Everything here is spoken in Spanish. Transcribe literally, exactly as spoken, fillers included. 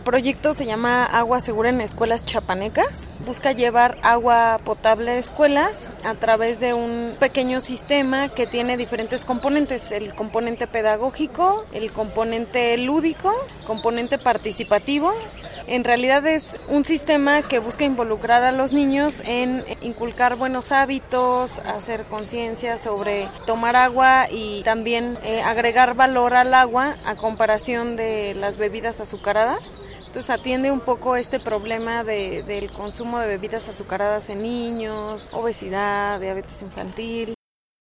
proyecto se llama Agua Segura en Escuelas Chapanecas. Busca llevar agua potable a escuelas a través de un pequeño sistema que tiene diferentes componentes. El componente pedagógico, el componente lúdico, componente participativo. En realidad es un sistema que busca involucrar a los niños en inculcar buenos hábitos, hacer conciencia sobre tomar agua y también eh, agregar valor al agua a comparación de las bebidas azucaradas. Entonces atiende un poco este problema de, del consumo de bebidas azucaradas en niños, obesidad, diabetes infantil.